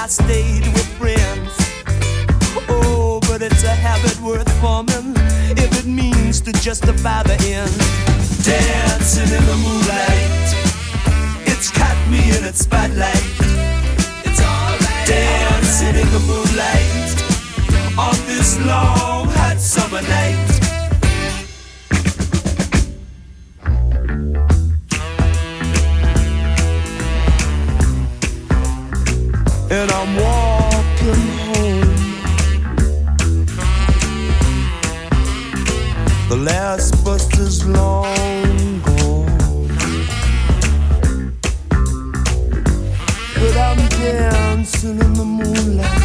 stayed with friends. Oh, but it's a habit worth forming if it means to justify the end. Dancing in the moonlight, it's caught me in its spotlight. It's alright. Dancing in the moonlight on this long hot summer night. And I'm walking home. The last bus is long gone, but I'm dancing in the moonlight.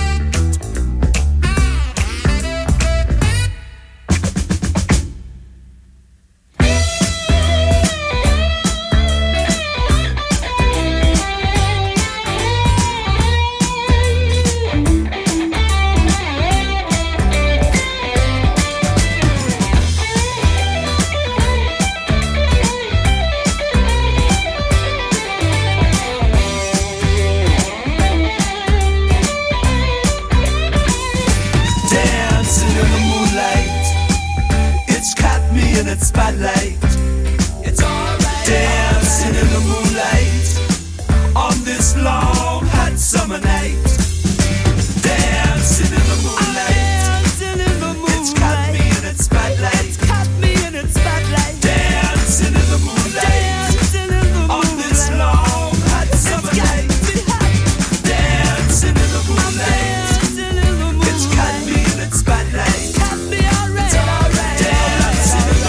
Spotlight, it's alright. Dancing in the moonlight on this long hot summer night. Dancing in the moonlight, dancing in the moonlight. It's caught me in its spotlight. It's caught me in its spotlight. Dancing in the moonlight, dancing in the moonlight on this long hot summer night. Dancing in the moonlight, dancing in the moonlight. It's caught me in its spotlight. It's caught me already. It's alright. Dancing in the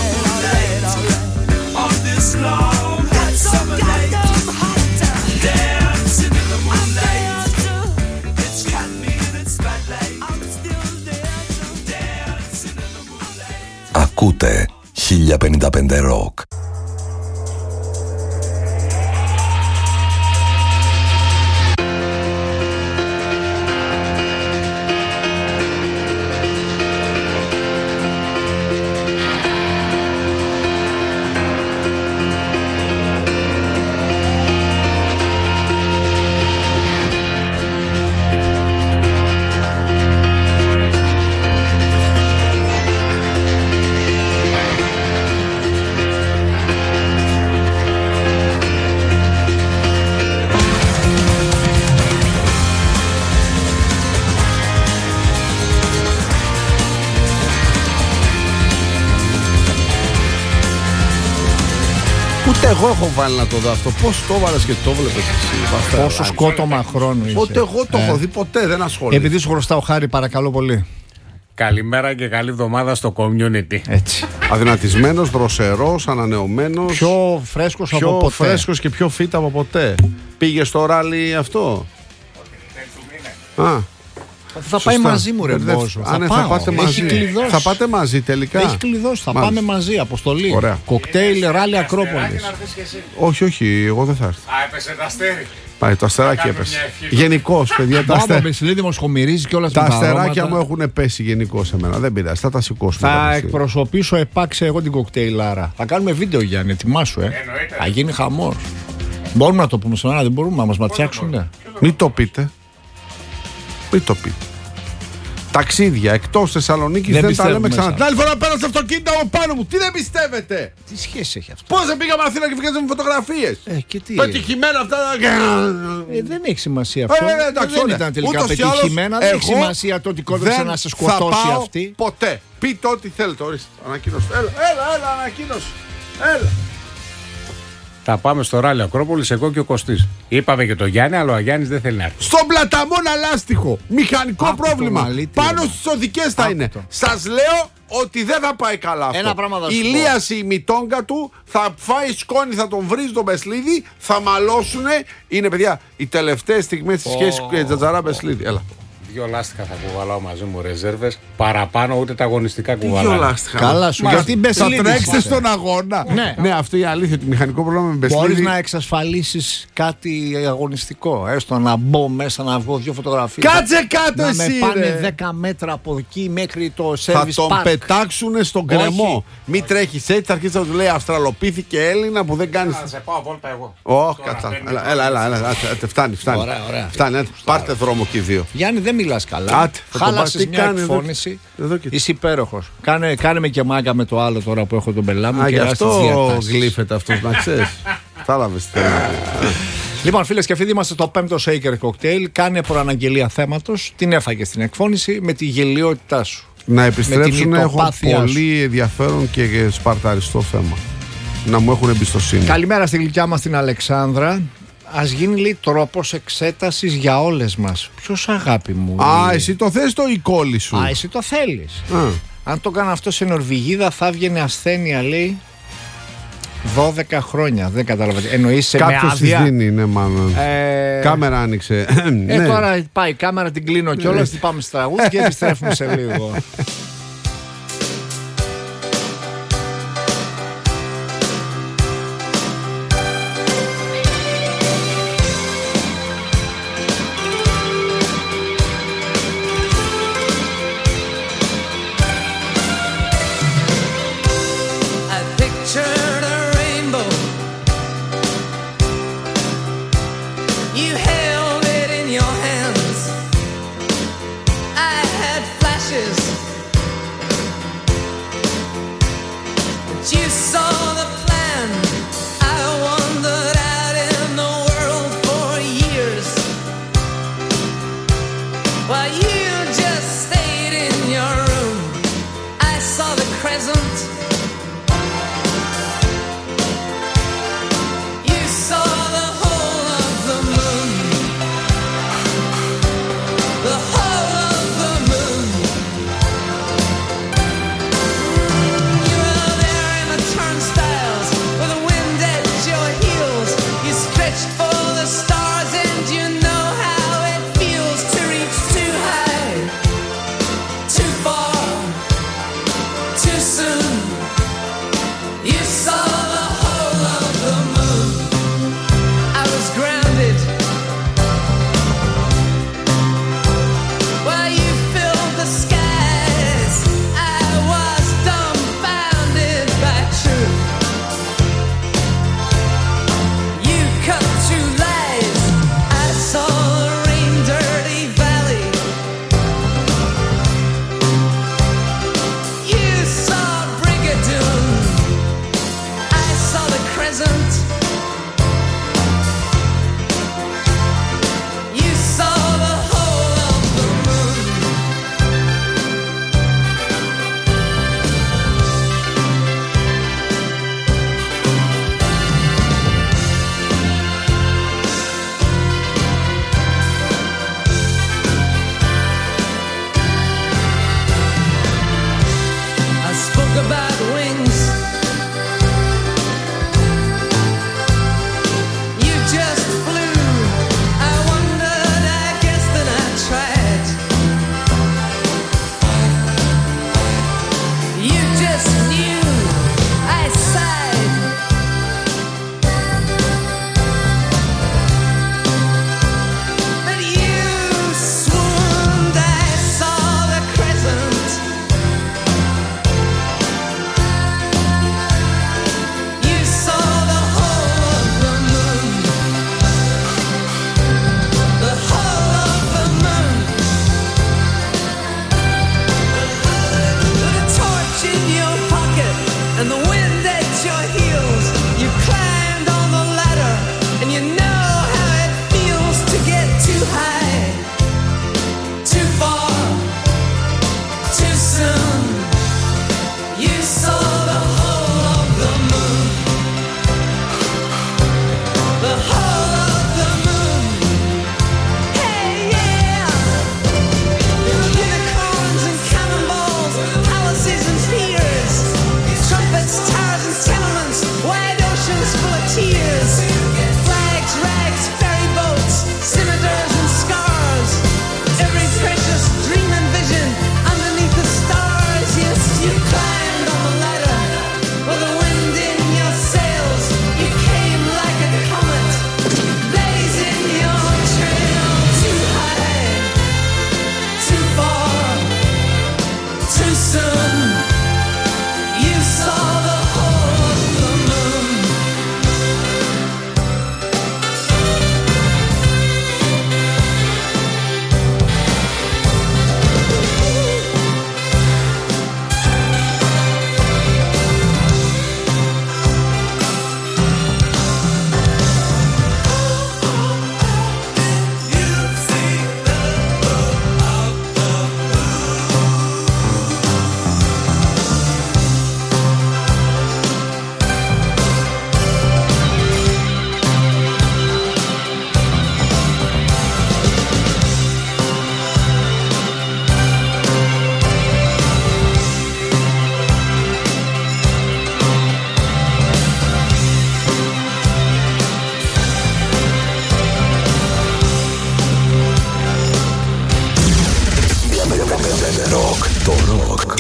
long hot summer night. Dancing in the moonlight. It's caught me in its spotlight. I'm still dancing. Dancing in the moonlight. Ακούτε 1055 Rock. Ούτε εγώ έχω βάλει να το δω αυτό. Πώς το έβαλες και το βλέπεις εσύ? Πόσο σκότωμα χρόνου είσαι. Ούτε εγώ το έχω δει ποτέ, δεν ασχολούμαι. Επειδή σου χρωστάω χάρη, παρακαλώ πολύ. Καλημέρα και καλή εβδομάδα στο community. Έτσι. Αδυνατισμένος, δροσερός, ανανεωμένος. Πιο φρέσκος από ποτέ. Πιο φρέσκος και πιο φίτα από ποτέ. Πήγε στο ράλι αυτό? Α. Θα πάει μαζί μου, ρε Μπόζο. Θα πάτε μαζί. Θα πάτε μαζί τελικά. Έχει κλειδώσει. Θα πάμε μαζί. Αποστολή. Ωραία. Κοκτέιλ, ράλι Ακρόπολης. Όχι, εγώ δεν θα έρθω. Α, έπεσε το αστέρι. Πάει, το αστεράκι έπεσε. Γενικώς, παιδιά. Τα Μπεσιλίδημος χομυρίζει και όλα τα αστεράκια μου έχουν πέσει γενικώς εμένα. Δεν πειράζει, θα τα σηκώσουμε. Θα εκπροσωπήσω επάξε εγώ την κοκτέιλάρα. Θα κάνουμε βίντεο, Γιάννη, ετοιμάσου, Θα γίνει χαμός. Μπορούμε να το πούμε στον αέρα, δεν μπορούμε να μας ματιάξουν. Μην το πείτε. Μην το πείτε. Ταξίδια εκτός Θεσσαλονίκης δεν τα λέμε ξανά. Την άλλη φορά πέρασε αυτοκίνητα από πάνω μου. Τι δεν πιστεύετε? Τι σχέση έχει αυτό? Πώς δεν πήγαμε Αθήνα και βγάζαμε φωτογραφίες? Και τι? Πετυχημένα αυτά. Δεν έχει σημασία αυτό. Δεν ήταν τελικά πετυχημένα. Δεν έχει σημασία το ότι κόντεψε να σε σκοτώσει αυτή. Ποτέ. Πείτε ό,τι θέλετε. Ορίστε. Ανακοίνωση. Έλα, ανακοίνωση. Έλα. Θα πάμε στο ράλι Ακρόπολης, εγώ και ο Κωστής. Είπαμε και το Γιάννη, αλλά ο Γιάννης δεν θέλει να έρθει. Στον πλαταμόνα λάστιχο. Μηχανικό πρόβλημα. Πάνω στις οδικές θα είναι. Σας λέω ότι δεν θα πάει καλά αυτό. Ένα πράγμα θα σου η Λίαση, η μητόγκα του, θα φάει σκόνη, θα τον βρει τον Μπεσλίδη, θα μαλώσουνε. Είναι, παιδιά, οι τελευταίες στιγμές της σχέσης Τζατζαρά Μπεσλίδη. Έλα. 2 λάστιχα θα κουβαλάω μαζί μου ρεζέρβες. Παραπάνω ούτε τα αγωνιστικά κουβαλάω. 2 λάστιχα. Καλά σου, γιατί θα τρέξετε στον αγώνα. Ναι, αυτό είναι αλήθεια. Το μηχανικό πρόβλημα με Μπεσλίδη. Μπορείς να εξασφαλίσεις κάτι αγωνιστικό. Έστω να μπω μέσα να βγω 2 φωτογραφίες. Κάτσε κάτω να εσύ! με πάνε ρε. 10 μέτρα από εκεί μέχρι το service Θα park. τον πετάξουνε στον κρεμό. Μην τρέχει έτσι, θα αρχίσει να του λέει Αυστραλοπήθηκε Έλληνα που δεν κάνει. Θα σε πάω βόλτα εγώ. Όχι, κάτσα. Έλα. Φτάνει. Ωραία. Φτάνει. Πάρτε δρόμο και οι δύο. Γιάννη, δεν μιλάς καλά. Άτε, θα το Χάλασες πάρει. Τι μια κάνει εκφώνηση. εδώ και- Είσαι υπέροχος. Κάνε με και μάγκα με το άλλο τώρα που έχω τον πελά μου. Α, και γι' έλα αυτό στις διατάσεις. γλύφεται αυτό, να ξέρει. Κατάλαβε τι θέλω να πω. Λοιπόν, φίλες και φίλοι, είμαστε στο 5ο Shaker Cocktail. Κάνε προαναγγελία θέματος. Την έφαγε στην εκφώνηση με τη γελιότητά σου. Να επιστρέψουν, έχω ητοπάθειά πολύ ενδιαφέρον και σπαρταριστό θέμα. Να μου έχουν εμπιστοσύνη. Καλημέρα στη γλυκιά μας την Αλεξάνδρα. Ας γίνει λέει τρόπος εξέτασης για όλες μας. Ποιος αγάπη μου? Α, εσύ το θες το η κόλλη σου. Α, εσύ το θέλεις. Α. Αν το έκανα αυτό σε Νορβηγίδα θα έβγαινε ασθένεια λέει 12 χρόνια. Δεν καταλαβαίνετε. Εννοείς με Κάποιος της άδεια. δίνει, ναι, μάλλον. Κάμερα άνοιξε. Ναι. Τώρα πάει η κάμερα, την κλείνω κιόλας. Πάμε στη τραγούδι και επιστρέφουμε σε λίγο. I pictured a rainbow. You held it in your hands. I had flashes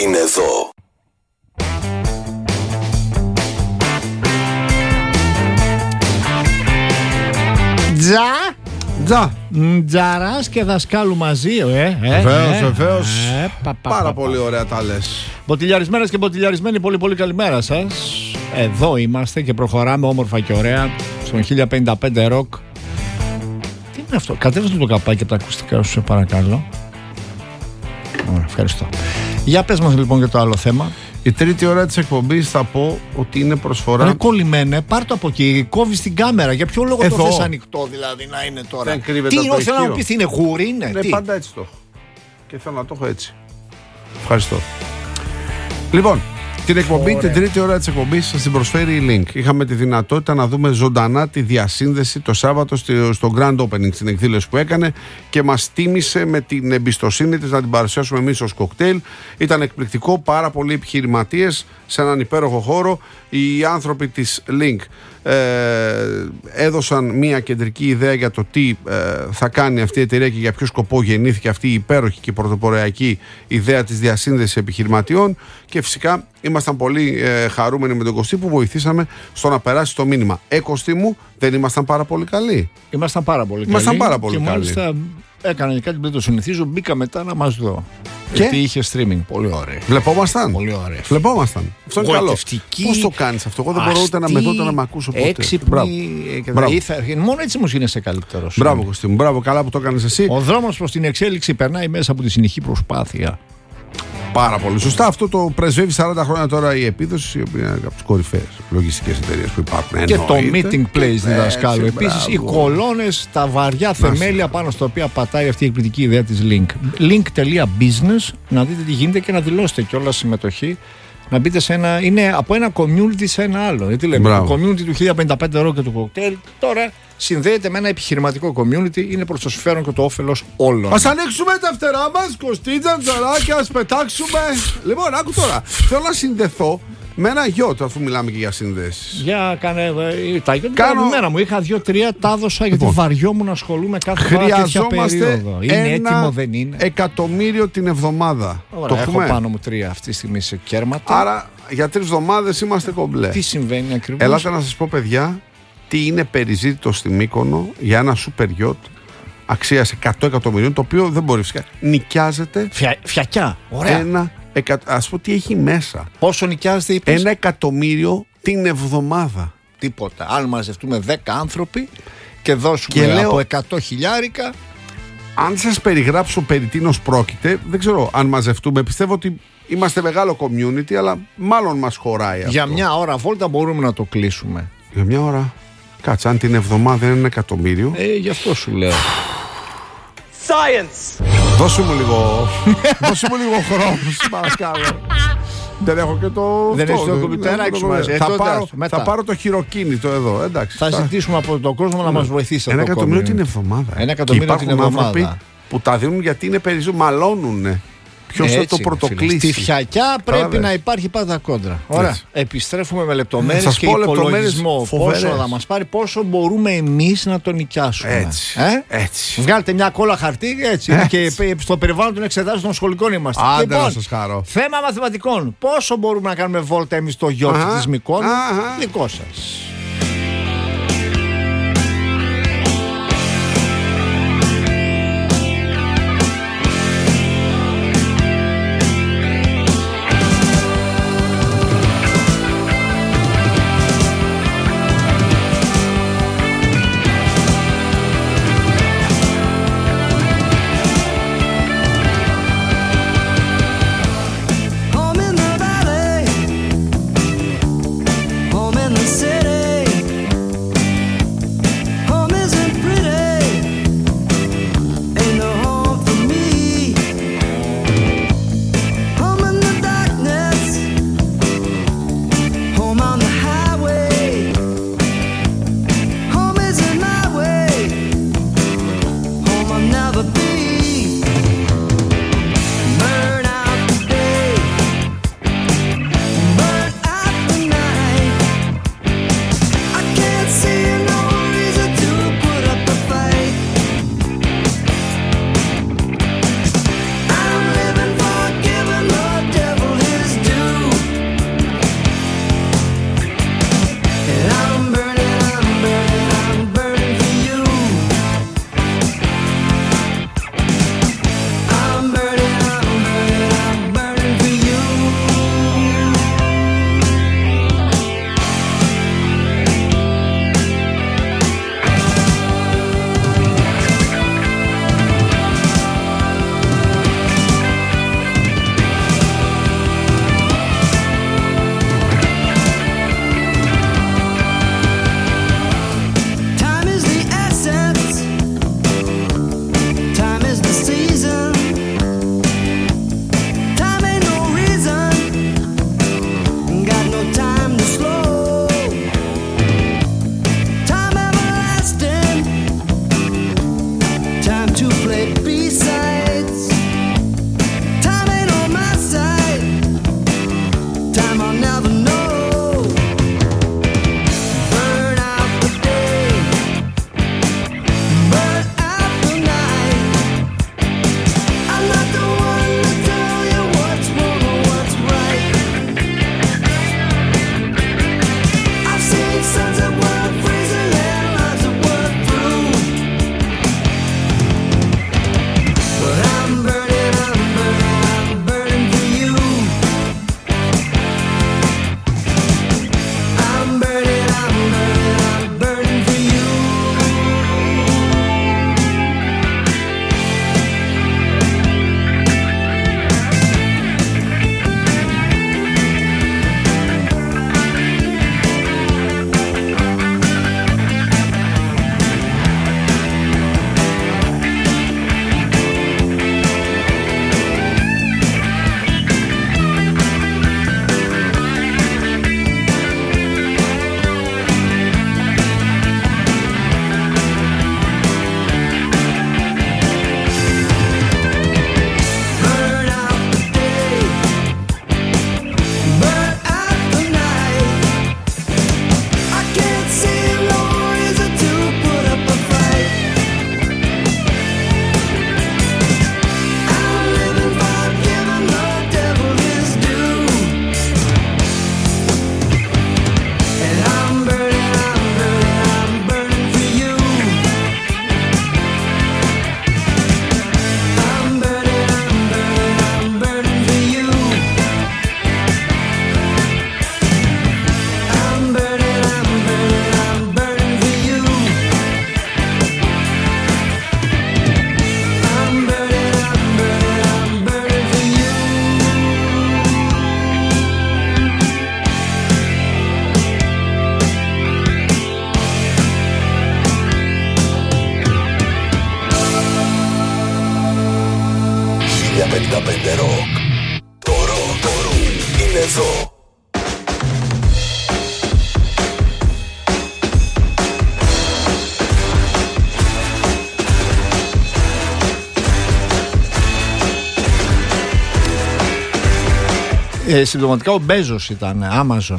είναι εδώ. Τζαράς και δασκάλου μαζί, Βεβαίως. Πάρα πολύ ωραία τα λες. Μποτιλιαρισμένες και μποτιλιαρισμένοι, πολύ πολύ καλημέρα σας. Εδώ είμαστε και προχωράμε όμορφα και ωραία στον 1055 Rock. Τι είναι αυτό, κατέβασε το καπάκι από τα ακουστικά σου, σε παρακαλώ. Ωραία, ευχαριστώ. Για πες μας λοιπόν για το άλλο θέμα. Η τρίτη ώρα της εκπομπής θα πω ότι είναι προσφορά. Ρε κολλημένε, πάρ' το από εκεί, κόβεις την κάμερα. Για ποιο λόγο εδώ το θες ανοιχτό δηλαδή να είναι τώρα? Δεν κρύβεται τι από το θέλω να μου ηχείο. πεις, είναι γούρι, είναι? Ναι, τι? πάντα έτσι το έχω. Και θέλω να το έχω έτσι. Ευχαριστώ. Λοιπόν, την εκπομπή, την τρίτη ώρα της εκπομπής σας την προσφέρει η Link. Είχαμε τη δυνατότητα να δούμε ζωντανά τη διασύνδεση το Σάββατο στο Grand Opening, στην εκδήλωση που έκανε, και μας τίμησε με την εμπιστοσύνη της να την παρουσιάσουμε εμείς ως κοκτέιλ. Ήταν εκπληκτικό, πάρα πολλοί επιχειρηματίες σε έναν υπέροχο χώρο. Οι άνθρωποι της Link έδωσαν μια κεντρική ιδέα για το τι θα κάνει αυτή η εταιρεία και για ποιο σκοπό γεννήθηκε αυτή η υπέροχη και πρωτοποριακή ιδέα της διασύνδεσης επιχειρηματιών, και φυσικά ήμασταν πολύ χαρούμενοι με τον Κωστή που βοηθήσαμε στο να περάσει το μήνυμα. Κωστή μου, δεν ήμασταν πάρα πολύ καλοί? Ήμασταν πάρα πολύ καλοί. Και μάλιστα έκαναν κάτι που δεν το συνηθίζω. Μπήκα μετά να μας δω. Γιατί είχε streaming. Πολύ ωραία. Βλεπόμασταν. Πολύ ωραία. Βλεπόμασταν. Αυτό είναι καλό. Πώς το κάνεις αυτό? Εγώ δεν μπορώ ούτε να με δω ούτε να με ακούσω ποτέ. Έξυπνη. Μόνο έτσι μου γίνεσαι καλύτερος. Μπράβο, Κωστή μου. Μπράβο, καλά που το κάνεις εσύ. Ο δρόμος προς την εξέλιξη περνάει μέσα από τη συνεχή προσπάθεια. Πάρα πολύ σωστά. Αυτό το πρεσβεύει 40 χρόνια τώρα η επίδοση, η οποία είναι από τις κορυφαίες λογιστικές εταιρείες που υπάρχουν. Και το meeting place διδασκάλου. Επίσης, οι κολόνες, τα βαριά θεμέλια πάνω στα οποία πατάει αυτή η εκπληκτική ιδέα της Link. Link.business, να δείτε τι γίνεται και να δηλώσετε κιόλας συμμετοχή. Να μπείτε σε ένα. Είναι από ένα community σε ένα άλλο. Γιατί λέμε, το community του 1055 Rock και του κοκτέιλ τώρα συνδέεται με ένα επιχειρηματικό community. Είναι προς το συμφέρον και το όφελος όλων. Ας ανοίξουμε τα φτερά μας, Κωστίτσα, Τζαράκια, ας πετάξουμε. Λοιπόν, άκου τώρα. Θέλω να συνδεθώ με ένα γιότ, αφού μιλάμε και για συνδέσεις. Για κάνε. Τα γιότ είναι αγαπημένα μου. Είχα 2-3, τα έδωσα γιατί βαριόμουν να ασχολούμαι κάθε φορά τέτοια περίοδο. Είναι έτοιμο, δεν είναι? 1.000.000 την εβδομάδα. Ωραία, το έχω έχουμε πάνω μου 3 αυτή τη στιγμή σε κέρματα. Άρα για 3 εβδομάδες είμαστε κομπλέ. Τι συμβαίνει ακριβώς? Ελάτε να σας πω, παιδιά, τι είναι περιζήτητο στη Μύκονο για ένα super yacht αξίας 100 εκατομμυρίων, το οποίο δεν μπορεί φυσικά. Νοικιάζεται. Φιακιά. Ωραία. Ας πω τι έχει μέσα. Πόσο νοικιάζεται, είπες? 1 εκατομμύριο την εβδομάδα. Τίποτα. Αν μαζευτούμε 10 άνθρωποι και δώσουμε από 100 χιλιάρικα. Αν σας περιγράψω περί τίνος πρόκειται, δεν ξέρω αν μαζευτούμε. Πιστεύω ότι είμαστε μεγάλο community, αλλά μάλλον μας χωράει αυτό. Για μια ώρα βόλτα μπορούμε να το κλείσουμε. Για μια ώρα. Κάτσε, αν την εβδομάδα είναι 1 εκατομμύριο. Γι' αυτό σου λέω. Science! Δώσε μου λίγο χρόνο, παρακαλώ. Δεν έχω και το. Δεν έχει το κομπιουτεράκι σου μαζί. Θα πάρω το χειροκίνητο εδώ. Εντάξει, θα ζητήσουμε από τον κόσμο να μας βοηθήσει. 1 εκατομμύριο την εβδομάδα. 1 εκατομμύριο την εβδομάδα. Που τα δίνουν γιατί είναι περισσότερο. Μαλώνουνε. Ποιος θα το πρωτοκλείσει? Στη φιακιά πρέπει να υπάρχει πάντα κόντρα. Ωραία. Επιστρέφουμε με λεπτομέρειες και υπολογισμό. Πόσο θα μας πάρει, πόσο μπορούμε εμείς να το νοικιάσουμε. Έτσι. Βγάλτε μια κόλλα χαρτί, έτσι. Και στο περιβάλλον των εξετάσεων των σχολικών είμαστε. Άντε να σας χαρώ. Θέμα μαθηματικών. Πόσο μπορούμε να κάνουμε βόλτα εμείς στο γιότ της Μυκόνου? Δικό σας. Home in the valley, home in the city. Rock. Το ροκ είναι εδώ. Συμπτωματικά ο Μπέζος ήταν, Amazon.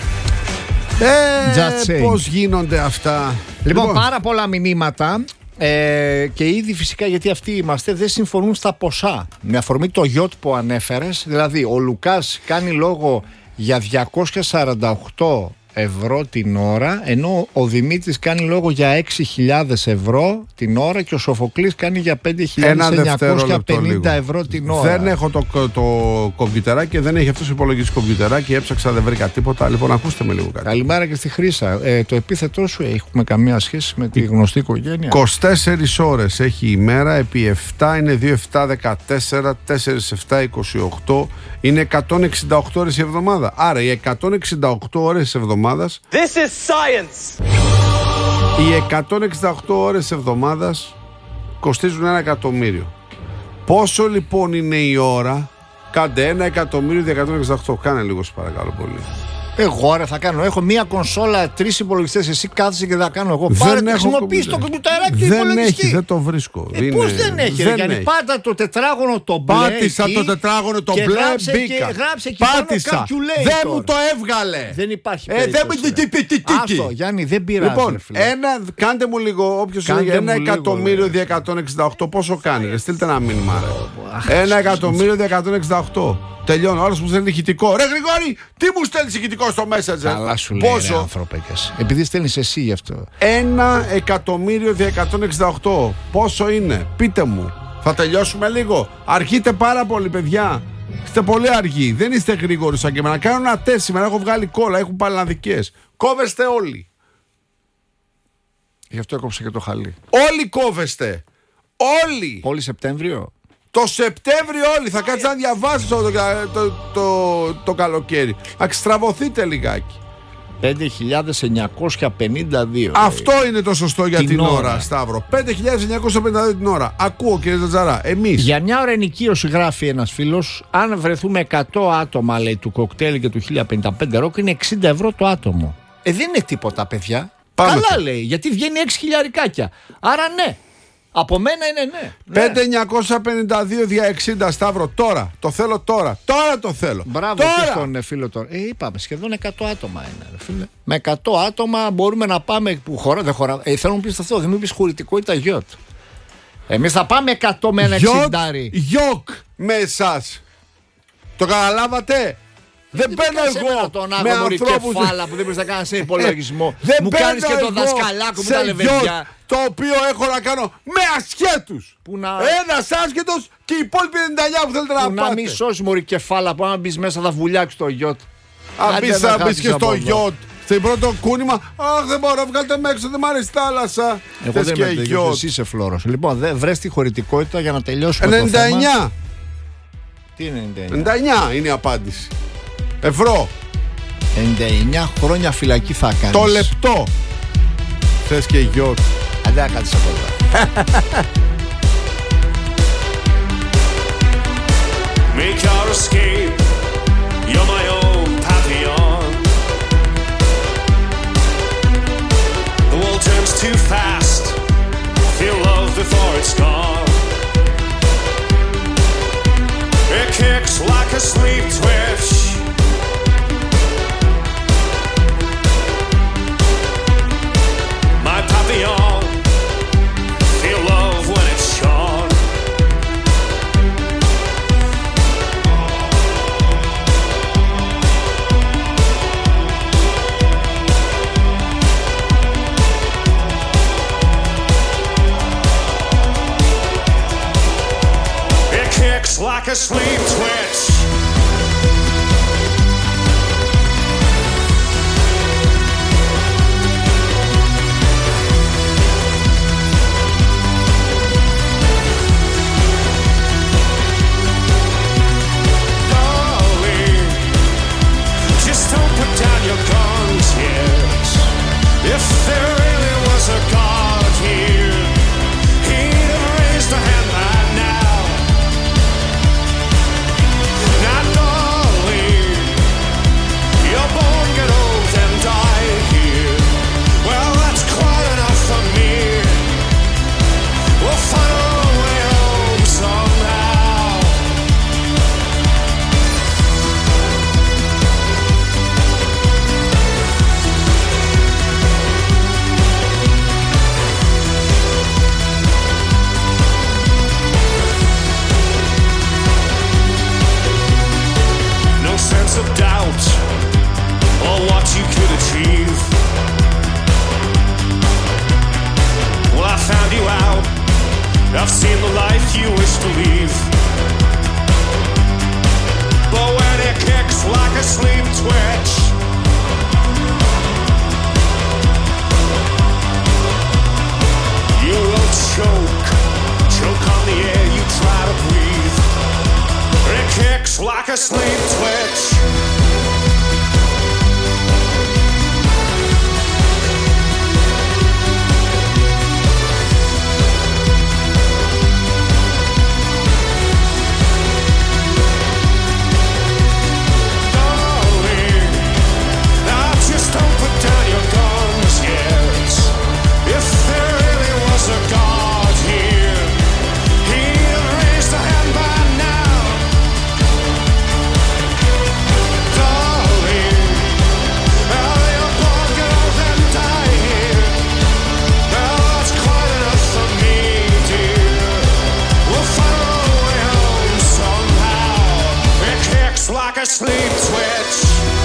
Πώς γίνονται αυτά. Λοιπόν, πάρα πολλά μηνύματα και ήδη φυσικά, γιατί αυτοί είμαστε, δεν συμφωνούν στα ποσά. Με αφορμή το γιότ που ανέφερες, δηλαδή ο Λουκάς κάνει λόγο για 248 ευρώ την ώρα, ενώ ο Δημήτρης κάνει λόγο για 6.000 ευρώ την ώρα και ο Σοφοκλής κάνει για 5.950 ευρώ την ώρα. Δεν έχω το κομπιουτεράκι και δεν έχει αυτός υπολογιστή κομπιουτεράκι. Έψαξα, δεν βρήκα τίποτα. Λοιπόν, ακούστε με λίγο κάτι. Καλημέρα και στη Χρύσα. Το επίθετό σου έχουμε καμία σχέση με τη γνωστή οικογένεια? 24 ώρες έχει η ημέρα, επί 7 είναι 2, 7, 14, 4, 7, 28. Είναι 168 ώρες η εβδομάδα. Άρα οι 168 ώρες της εβδομάδας, This is science. οι 168 ώρες της εβδομάδας κοστίζουν 1 εκατομμύριο. Πόσο λοιπόν είναι η ώρα? Κάντε 1.268.000. Κάνε λίγο, σας παρακαλώ πολύ. Εγώ ρε θα κάνω. Έχω μία κονσόλα, 3 υπολογιστές. Εσύ κάθεσαι και θα κάνω εγώ. Πάρε και χρησιμοποιείς το κομπιουτεράκι του υπολογιστή. Δεν έχει, δεν το βρίσκω. Πώς δεν έχει, ρε Γιάννη? Πάτα το τετράγωνο το μπλε. Πάτησα το τετράγωνο το μπλε, μπήκα. Γράψε εκεί Πάτησα. Δεν μου το έβγαλε. Δεν υπάρχει περίπτωση. Αυτό, Γιάννη, δεν πειράζει. Λοιπόν, κάντε μου λίγο, όποιος είναι 1.268.000, πόσο κάνει? Στείλτε ένα μήνυμα. 1.268.000. Τελειώνω. Άλλος μου στέλνει ηχητικό. Ρε Γρηγόρη, τι μου στέλνεις ηχητικό στο Messenger? Καλά σου λέει, ρε άνθρωπε. Επειδή στέλνεις εσύ γι' αυτό. 1.268.000. Πόσο είναι? Πείτε μου. Θα τελειώσουμε λίγο. Αργείτε πάρα πολύ, παιδιά. Είστε πολύ αργοί. Δεν είστε γρήγοροι σαν και εμένα. Κάνω ένα τεστ σήμερα. Έχω βγάλει κόλλα. Έχουν παλανδικές. Κόβεστε όλοι. Γι' αυτό έκοψε και το χαλί. Όλοι κόβεστε. Όλοι. Όλοι Σεπτέμβριο. Το Σεπτέμβριο όλοι. Θα κάτσει να διαβάσω το καλοκαίρι. Να ξεστραβωθείτε λιγάκι. 5.952. Αυτό είναι το σωστό για την ώρα, Σταύρο. 5.952 την ώρα. Ακούω, κύριε Ζατζαρά. Εμείς. Για μια ώρα ενοικίωση, γράφει ένας φίλος, αν βρεθούμε 100 άτομα, λέει, του κοκτέιλ και του 1055 ροκ, είναι 60 ευρώ το άτομο. Δεν είναι τίποτα, παιδιά. Πάμε. Καλά, λέει, γιατί βγαίνει 6 χιλιαρικάκια. Άρα ναι. Από μένα είναι ναι. 5.952 δια 60, Σταύρο. Τώρα. Το θέλω τώρα. Τώρα το θέλω. Μπράβο τώρα. Και στον φίλο τώρα. Είπαμε σχεδόν 100 άτομα είναι, ρε φίλε. Με 100 άτομα μπορούμε να πάμε. Που χώρα, δεν χώρα. Θέλω να μου πεις αυτό. Δεν μου πεις χωρητικότητα γιότ. Εμείς θα πάμε 100 με ένα 60. Γιοκ με εσάς. Το καταλάβατε? Δεν παίρνω εγώ τον με ανθρώπους κεφάλα που δεν μπορείς να κάνεις σε υπολογισμό. Μου κάνεις και το δασκαλάκο μου τα λεβεντιά. Το οποίο έχω να κάνω με ασχέτους. Ένας άσχετος και οι υπόλοιποι 99 που θέλετε να πάτε. Να μην σώσει μωρή κεφάλα που αν μπεις μέσα θα βουλιάξει το γιότ. Αν μπεις και στο γιότ. Στην πρώτο κούνημα, αχ δεν μπορώ, βγάλτε με έξω, δεν μ' αρέσει η θάλασσα. Εγώ δεν είμαι τέτοιος, εσύ είσαι φλόρος. Λοιπόν, βρες τη χωρητικότητα για να τελειώσουμε 99. το θέμα. Τι είναι 99 είναι η απάντηση. Ευρώ. 99 χρόνια φυλακή θα κάνεις. Το λεπτό. Θες και γιότ. Αντί να κάτσεις από εδώ. Make your escape. You're my own Papillon. The world turns too fast. Feel love before it's gone. It kicks like a sleep twitch. My Papillon. Feel love when it's gone. It kicks like a sleep twitch. Darling, just don't put down your guns yet. If there really was a God here, he'd have raised a hand by now. I've seen the life you wish to leave. But when it kicks like a sleep twitch, you will choke on the air you try to breathe. It kicks like a sleep twitch. Sleep twitch.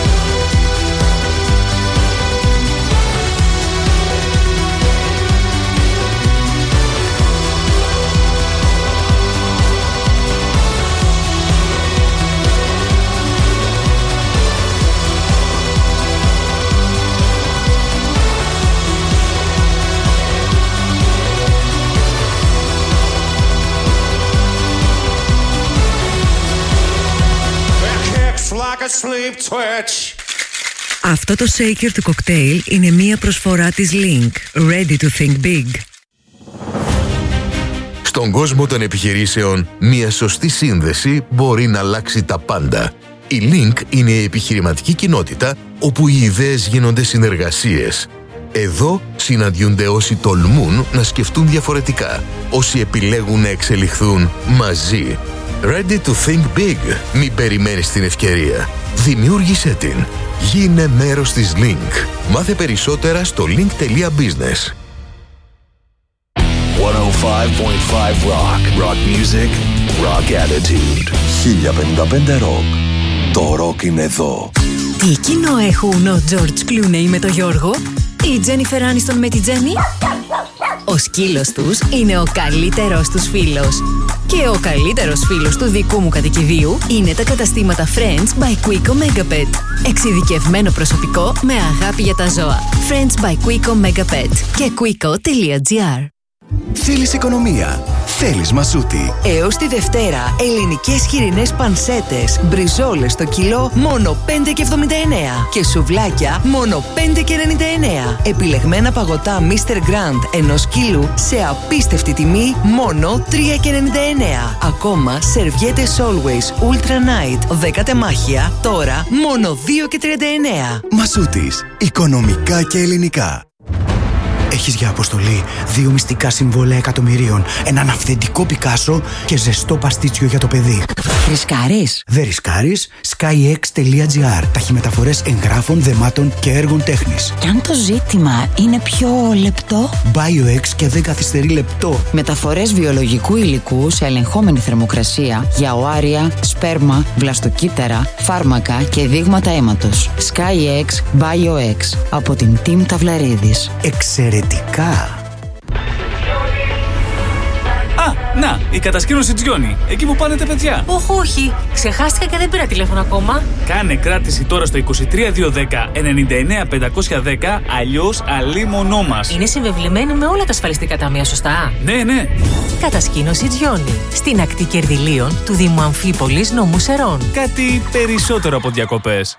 Sleep twitch. Αυτό το shaker του κοκτέιλ είναι μία προσφορά της Link. Ready to think big. Στον κόσμο των επιχειρήσεων, μία σωστή σύνδεση μπορεί να αλλάξει τα πάντα. Η Link είναι η επιχειρηματική κοινότητα όπου οι ιδέες γίνονται συνεργασίες. Εδώ συναντιούνται όσοι τολμούν να σκεφτούν διαφορετικά, όσοι επιλέγουν να εξελιχθούν μαζί. Ready to think big. Μην περιμένεις την ευκαιρία. Δημιούργησέ την. Γίνε μέρος της Link. Μάθε περισσότερα στο link.business. 105.5 Rock. Rock music. Rock attitude. 1055 Rock. Το rock είναι εδώ. Τι κοινό έχουν ο George Clooney με τον Γιώργο? Η Jennifer Aniston με τη Jenny? Ο σκύλος τους είναι ο καλύτερος τους φίλος. Και ο καλύτερος φίλος του δικού μου κατοικιδίου είναι τα καταστήματα Friends by Quico Megapet. Εξειδικευμένο προσωπικό με αγάπη για τα ζώα. Friends by Quico Megapet και quico.gr. Θέλεις οικονομία? Θέλεις Μασούτη. Έως τη Δευτέρα, ελληνικές χοιρινές πανσέτες, μπριζόλες στο κιλό μόνο 5,79 και σουβλάκια μόνο 5,99. Επιλεγμένα παγωτά Mr. Grand ενός κιλού σε απίστευτη τιμή μόνο 3,99. Ακόμα σερβιέτες Always Ultra Night 10 τεμάχια τώρα μόνο 2,39. Μασούτης. Οικονομικά και ελληνικά. Έχεις για αποστολή 2 μυστικά συμβόλαια εκατομμυρίων, έναν αυθεντικό Πικάσο και ζεστό παστίτσιο για το παιδί. Ρισκάρεις? Δεν ρισκάρεις. skyx.gr. Ταχυμεταφορές εγγράφων, δεμάτων και έργων τέχνης. Και αν το ζήτημα είναι πιο λεπτό? BioX και δεν καθυστερεί λεπτό. Μεταφορές βιολογικού υλικού σε ελεγχόμενη θερμοκρασία για οάρια, σπέρμα, βλαστοκύτταρα, φάρμακα και δείγματα αίματος. SkyX BioX από την Team Ταυλαρίδης. Εξαιρετικά. Να, η κατασκήνωση Τζιόνι. Εκεί που πάνε τα παιδιά. Όχι. Ξεχάστηκα και δεν πήρα τηλέφωνο ακόμα. Κάνε κράτηση τώρα στο 23210 99510, αλλιώς αλίμονό μας. Είναι συμβεβλημένη με όλα τα ασφαλιστικά ταμεία, σωστά? Ναι. Κατασκήνωση Τζιόνι. Στην ακτή Κερδυλίων του Δήμου Αμφίπολης, νομού Σερών. Κάτι περισσότερο από διακοπές.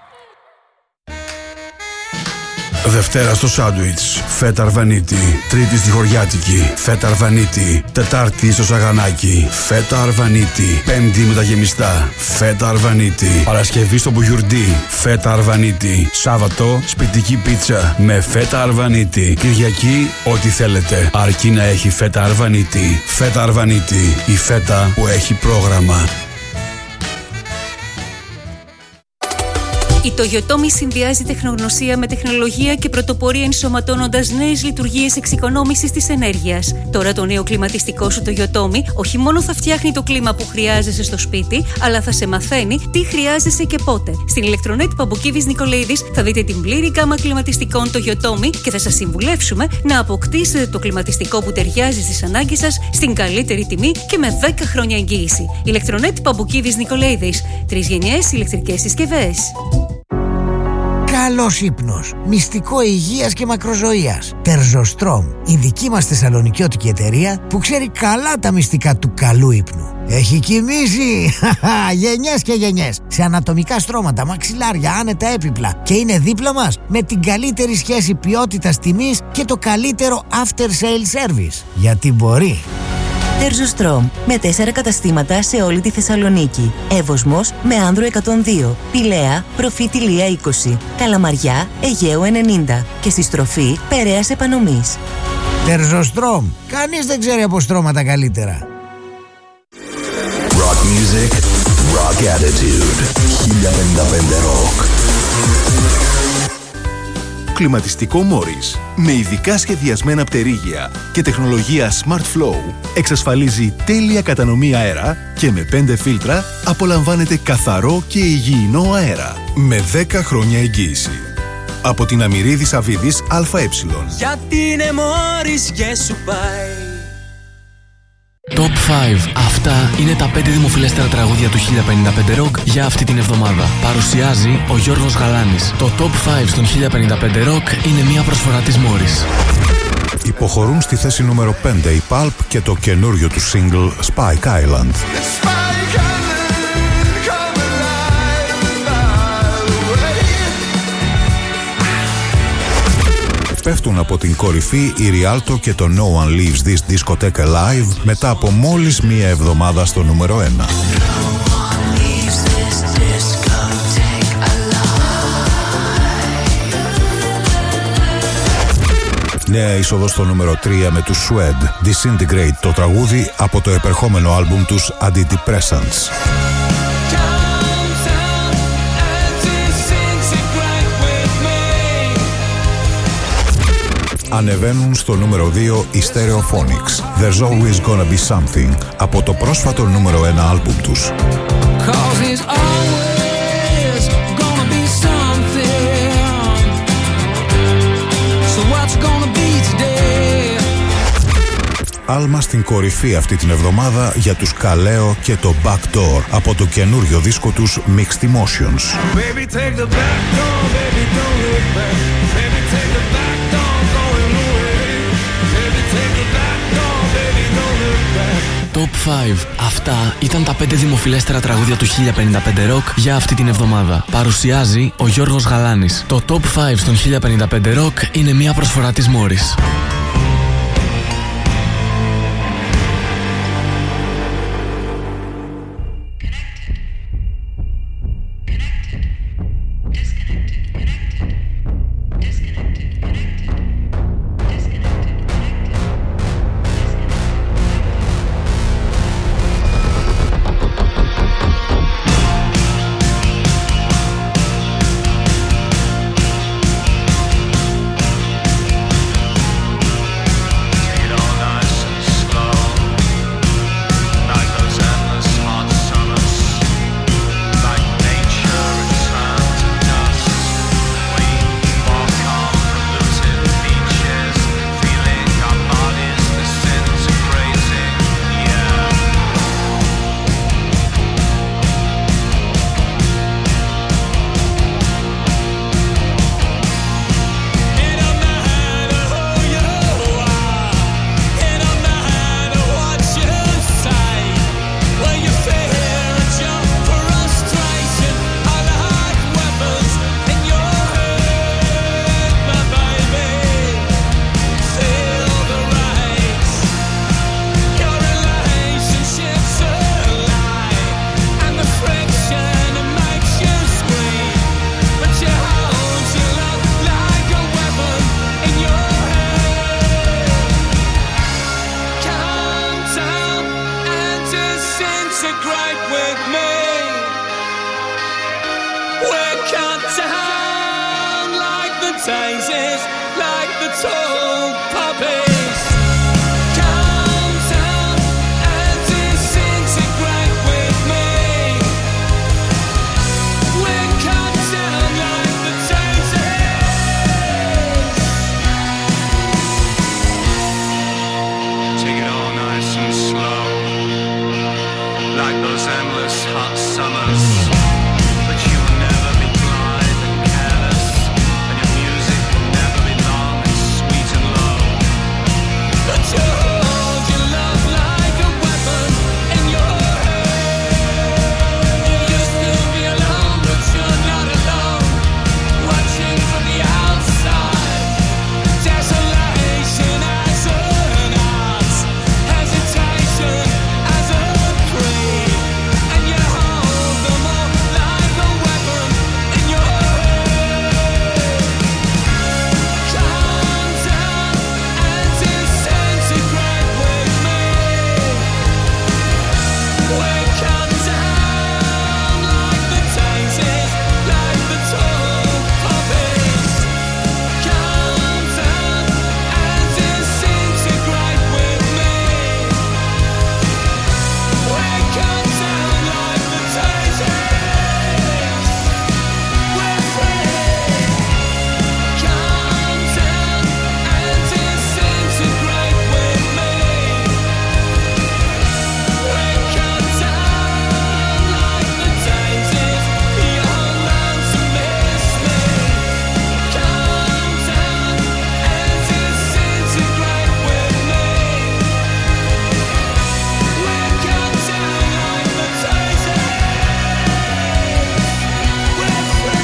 Δευτέρα στο σάντουιτς, φέτα αρβανίτη. Τρίτη στη χωριάτικη, φέτα αρβανίτη. Τετάρτη στο σαγανάκι, φέτα αρβανίτη. Πέμπτη με τα γεμιστά, φέτα αρβανίτη. Παρασκευή στο μπουγιουρντί, φέτα αρβανίτη. Σάββατο, σπιτική πίτσα με φέτα αρβανίτη. Κυριακή, ό,τι θέλετε, αρκεί να έχει φέτα αρβανίτη. Φέτα αρβανίτη, η φέτα που έχει πρόγραμμα. Η Toyotomi συνδυάζει τεχνογνωσία με τεχνολογία και πρωτοπορία ενσωματώνοντας νέες λειτουργίες εξοικονόμησης της ενέργειας. Τώρα το νέο κλιματιστικό σου Toyotomi όχι μόνο θα φτιάχνει το κλίμα που χρειάζεσαι στο σπίτι, αλλά θα σε μαθαίνει τι χρειάζεσαι και πότε. Στην ηλεκτρονέτ Παμπουκίδης Νικολαίδης θα δείτε την πλήρη γκάμα κλιματιστικών Toyotomi και θα σας συμβουλεύσουμε να αποκτήσετε το κλιματιστικό που ταιριάζει στις ανάγκες σας στην καλύτερη τιμή και με 10 χρόνια εγγύηση. Ηλεκτρονέτ Παμπουκίδης Νικολαίδης. 3 γενιές ηλεκτρικές συσκευές. Καλός ύπνος, μυστικό υγείας και μακροζωίας. Τερζοστρόμ, η δική μας θεσσαλονικιώτικη εταιρεία που ξέρει καλά τα μυστικά του καλού ύπνου. Έχει κοιμήσει γενιές και γενιές σε ανατομικά στρώματα, μαξιλάρια, άνετα έπιπλα και είναι δίπλα μας με την καλύτερη σχέση ποιότητας τιμής και το καλύτερο after sale service. Γιατί μπορεί. Τερζοστρόμ, με 4 καταστήματα σε όλη τη Θεσσαλονίκη. Εύωσμος με Άνδρο 102, Πηλαία, Προφήτηλία 20, Καλαμαριά, Αιγαίου 90 και στη στροφή Περαίας Επανομής. Τερζοστρόμ, κανείς δεν ξέρει από στρώματα καλύτερα. Rock music, rock attitude. 1055 Rock. Κλιματιστικό Morris με ειδικά σχεδιασμένα πτερίγια και τεχνολογία Smart Flow εξασφαλίζει τέλεια κατανομή αέρα και με 5 φίλτρα απολαμβάνετε καθαρό και υγιεινό αέρα με 10 χρόνια εγγύηση. Από την Αμυρίδης Αβίδης ΑΕ. Γιατί είναι Morris και σου πάει. Top 5. Αυτά είναι τα 5 δημοφιλέστερα τραγούδια του 1055 Rock για αυτή την εβδομάδα. Παρουσιάζει ο Γιώργος Γαλάνης. Το Top 5 στον 1055 Rock είναι μια προσφορά της Morris. Υποχωρούν στη θέση νούμερο 5 η Pulp και το καινούριο του single Spike Island. Πέφτουν από την κορυφή η Rialto και το No One Leaves This Discotheque Alive μετά από μόλις μία εβδομάδα στο νούμερο 1. Νέα είσοδο στο νούμερο 3 με τους Swed, Disintegrate, το τραγούδι από το επερχόμενο άλμπουμ τους Antidepressants. Ανεβαίνουν στο νούμερο 2 οι Stereophonics, There's Always Gonna Be Something, από το πρόσφατο νούμερο 1 άλμπουμ τους. Άλμα στην κορυφή αυτή την εβδομάδα για τους Καλέο και το Backdoor από το καινούριο δίσκο τους Mixed Emotions. Baby, take the back door, baby, don't look back. Baby, take the back door, going away. Baby, take the back door, baby, don't look back. Top 5. Αυτά ήταν τα 5 δημοφιλέστερα τραγούδια του 1055 Rock για αυτή την εβδομάδα. Παρουσιάζει ο Γιώργος Γαλάνης. Το Top 5 στον 1055 Rock είναι μια προσφορά της Morris. like those endless hot summers. But you will never be blind and careless, and your music will never be long and sweet and low. But you hold your love like a weapon in your hand. You used to be alone, but you're not alone. Watching from the outside, desolation as an art, hesitation as a creed, and you hold them all like a weapon in your hand. Calm down and disintegrate with me. We come down like the daisies, like the tall poppies. Calm down and disintegrate with me. We come down like the daisies. We're free. Calm down and disintegrate with me. We come down like the daisies. You'll learn to miss me. Calm down and disintegrate with me. We come down like the daisies. We're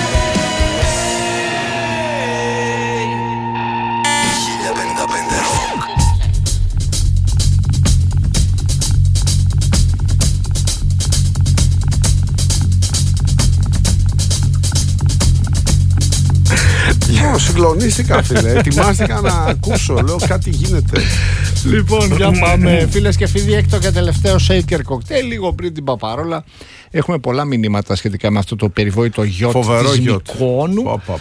Συγκλονίστηκα, φίλε. Ετοιμάστηκα να ακούσω. Λέω κάτι γίνεται. Λοιπόν, για πάμε. Φίλες και φίλοι, έκτο και τελευταίο shaker cocktail. Λίγο πριν την Παπαρόλα. Έχουμε πολλά μηνύματα σχετικά με αυτό το περιβόητο γιότ της Μυκόνου.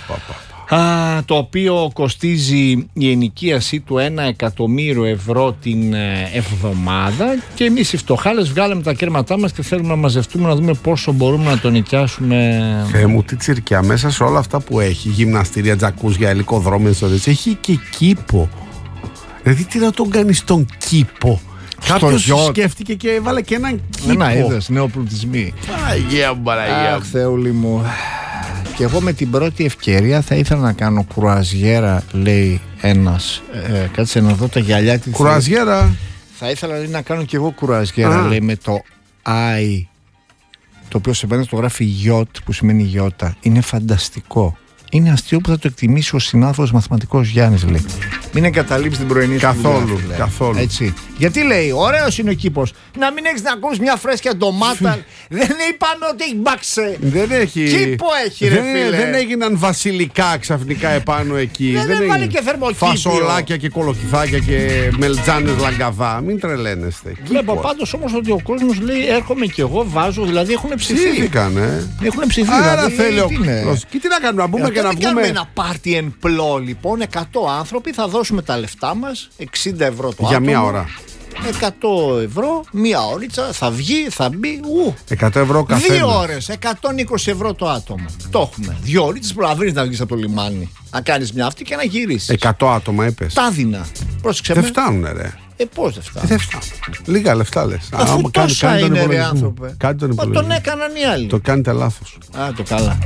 Το οποίο κοστίζει η ενοικίασή του 1.000.000 ευρώ την εβδομάδα. Και εμείς οι φτωχάλες βγάλαμε τα κέρματά μας και θέλουμε να μαζευτούμε να δούμε πόσο μπορούμε να τον νοικιάσουμε. Θεέ μου, τι τσιρκιά μέσα σε όλα αυτά που έχει. Γυμναστήρια, τζακούζια, ελικοδρόμια, έχει και κήπο. Δηλαδή τι να τον κάνει στον κήπο. Κάποιος σκέφτηκε και έβαλε και έναν κήπο. Να είδες, νεοπλουτισμοί. Αγία μου, Παναγία. Αχ, Θεούλη μου. Και εγώ με την πρώτη ευκαιρία θα ήθελα να κάνω κρουαζιέρα, λέει ένας. Κάτσε να δω τα γυαλιά της. Κρουαζιέρα. Θα ήθελα να κάνω και εγώ κρουαζιέρα, λέει, με το I, το οποίο σε μένα το γράφει yacht, που σημαίνει γιώτα. Είναι φανταστικό. Είναι αστείο που θα το εκτιμήσει ο συνάδελφος μαθηματικός Γιάννης, λέει. Μην εγκαταλείψεις την πρωινή σου καθόλου, δουλειά, καθόλου. Έτσι. Γιατί λέει, ωραίος είναι ο κήπος. Να μην έχεις να ακούσεις μια φρέσκια ντομάτα. Δεν είπαμε ότι έχει μπαξε. Δεν έχει. Κήπο έχει, ρε φίλε. Δεν έγιναν βασιλικά ξαφνικά επάνω εκεί. Δεν έβαλε και θερμοκήπιο. Φασολάκια και κολοκυθάκια και μελτζάνες λαγκαδά. Μην τρελαίνεστε. Βλέπω πάντως όμως ότι ο κόσμος λέει, έρχομαι κι εγώ, βάζω. Δηλαδή έχουν ψηφίσει. Ψήφηκαν, Έχουν ψηφίσει. Άρα θέλει ο κόσμος. Και τι να κάνουμε, να μπούμε και να βγούμε. Κάνουμε ένα party εν πλώ, λοιπόν. 100 άνθρωποι, θα δώσουμε τα λεφτά μας. 60 ευρώ το άτομο. Για μία ώρα. 100 ευρώ, μία ώριτσα, θα βγει, θα μπει. 100 ευρώ καθένα. 2 ώρες, 120 ευρώ το άτομο. Το έχουμε. 2 ώρες προλαβαίνεις να βγεις από το λιμάνι. Να κάνεις μια αυτή και να γυρίσεις. 100 άτομα είπες. Τάδινα. Πρόσεξε. Δεν φτάνουνε, ρε. Πώς δεν φτάνουν. Δεν φτάνουν. Λίγα λεφτά λες. Αφού τόσα είναι, ρε άνθρωπε. Κάντε τον υπολογισμό. Τον έκαναν οι άλλοι. Το κάνετε λάθος. Το καλά.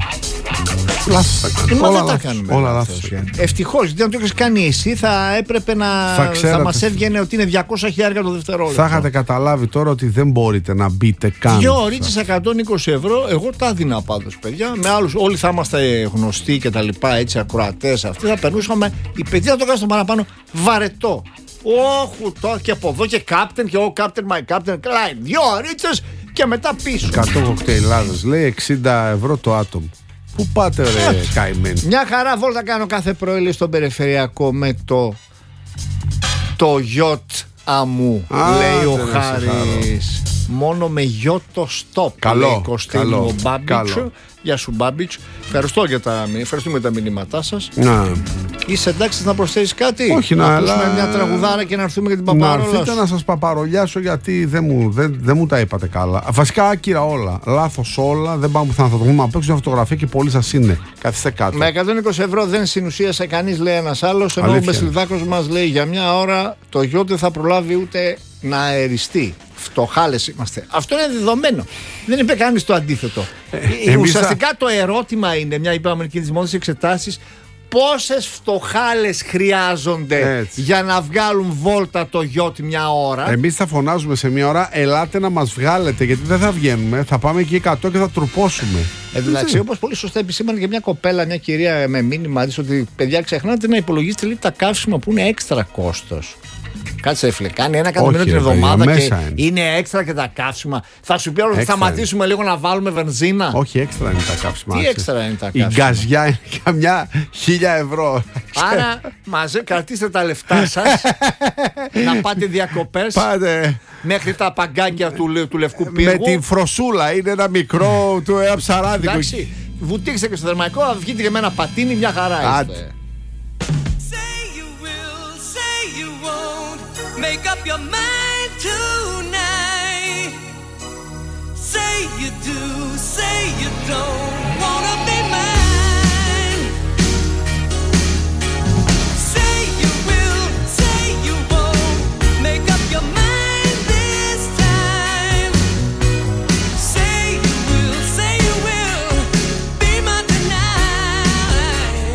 Λάθος θα κάνουμε. Όλα δεν τα κάνουμε. Όλα λάθος. Ευτυχώς, γιατί αν το έχεις κάνει εσύ θα έπρεπε να. Θα μας έβγαινε ότι είναι 200.000 το δευτερόλεπτο. Θα είχατε καταλάβει τώρα ότι δεν μπορείτε να μπείτε καν. 2 ωρίτσες 120 ευρώ, εγώ τα έδινα πάντως, παιδιά. Με άλλους, όλοι θα είμαστε γνωστοί και τα λοιπά, έτσι, ακροατές αυτοί. Θα περνούσαμε. Η παιδιά το κάνει στο παραπάνω βαρετό. Όχι, τώρα και από εδώ και captain και ο captain, my captain, κλάιν. 2 ωρίτσες και μετά πίσω. 100 κοκτέιλάδες, λέει 60 ευρώ το άτομο. Πού πάτε, ρε καημένοι. Μια χαρά βόλτα κάνω κάθε πρωί στον περιφερειακό με το γιότ αμού, λέει ο Χάρης. Μόνο με γιότο stop. Καλό, καλό. Γεια σου, Μπάμπιτς. Ευχαριστούμε για τα μηνύματά σας. Είσαι εντάξει να προσθέσεις κάτι? Όχι, να ακούσουμε μια τραγουδάρα και να έρθουμε για την παπαρόλα. Να έρθετε να σας παπαρολιάσω, γιατί δεν μου τα είπατε καλά. Βασικά άκυρα όλα. Λάθος όλα. Δεν πάμε πουθενά. Θα το δούμε απ' έξω μια φωτογραφία και πολύ σας είναι. Καθίστε κάτω. Με 120 ευρώ δεν συνουσίασε κανείς, λέει ένας άλλος. Ενώ ο Μπεσλιδάκος μας λέει για μια ώρα το γιο δεν θα προλάβει ούτε να αεριστεί. φτωχάλες είμαστε. Αυτό είναι δεδομένο. Δεν είπε κανείς το αντίθετο. Ουσιαστικά το ερώτημα είναι, μια είπαμε και τις μόνες εξετάσεις, πόσες φτωχάλες χρειάζονται για να βγάλουν βόλτα το γιότ μια ώρα. Εμείς θα φωνάζουμε σε μια ώρα, ελάτε να μας βγάλετε, γιατί δεν θα βγαίνουμε. Θα πάμε εκεί 100 και θα τρουπώσουμε. Εντάξει, όπως πολύ σωστά επισήμανε και μια κοπέλα, μια κυρία με μήνυμα της, ότι παιδιά ξεχνάτε να υπολογίσετε λίγο τα καύσιμα που είναι έξτρα κόστος. Κάτσε φίλε, κάνει 1 εκατομμύριο την εβδομάδα και είναι έξτρα και τα καύσιμα. Θα σου πει όλο θα σταματήσουμε λίγο να βάλουμε βενζίνα. Όχι, έξτρα είναι τα καύσιμα. Τι έξτρα είναι τα καύσιμα? Η γκαζιά είναι καμιά 1.000 ευρώ. Άρα κρατήστε τα λεφτά σας να πάτε διακοπές. Πάτε. Μέχρι τα παγκάκια του Λευκού Πύργου. Με την φροσούλα, είναι ένα μικρό του ένα ψαράδικο. Εντάξει, βουτήξτε και στο θερμαϊκό, βγείτε και με ένα πατίνι, μια χαρά είστε. Make up your mind tonight. Say you do, say you don't wanna be mine. Say you will, say you won't. Make up your mind this time. Say you will, say you will. Be mine tonight.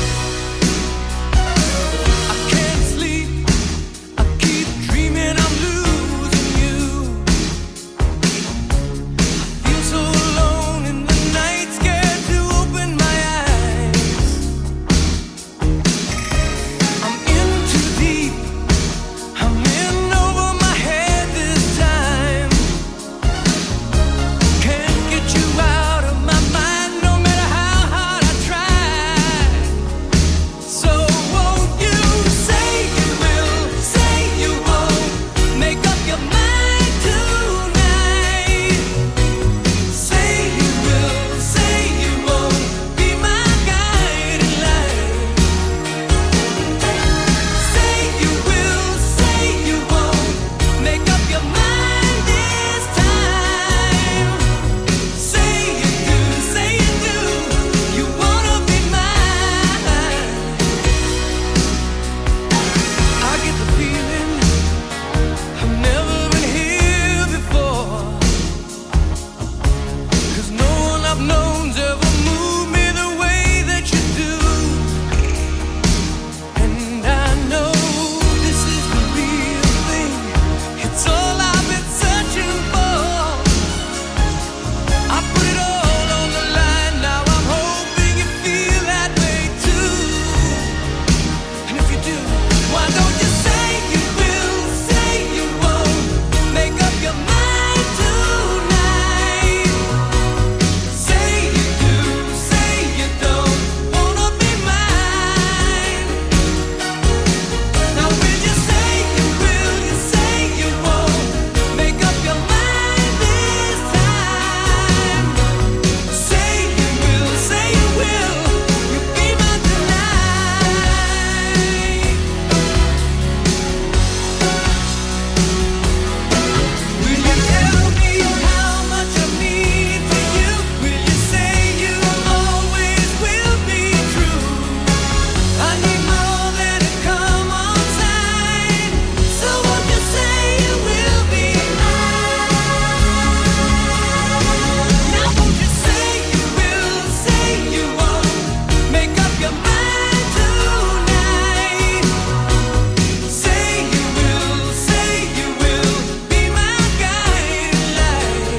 I can't sleep. Dreaming I'm losing you. I feel so alone in the night, scared to open my eyes. I'm in too deep, I'm in over my head this time. Can't get you out of my mind no matter how hard I try. So won't you say you will, say you won't. Make up your mind tonight. Say you will, say you won't. Be my guiding light. Say you will, say you won't. Make up your mind this time. Say you do, say you do. You wanna be mine. I get the feeling I've never been here before. 'Cause no one I've known's ever moved me the way that you do. And I know this is the real thing. It's all I've been searching for. I put it all on the line. Now I'm hoping you feel that way too. And if you do, why don't you say you will, say you won't. Make up your mind tonight. Say you do, say you don't wanna be mine. Now will you say you will, you say you won't. Make up your mind this time. Say you will, say you will. You be mine tonight. Will you tell me how much I mean to you? Will you say you always will be true? I need more than a come on sign. So won't you say you will be mine? Now won't you say you will, say you won't. Make up your mind tonight. Say you will, say you will. Be my guiding light.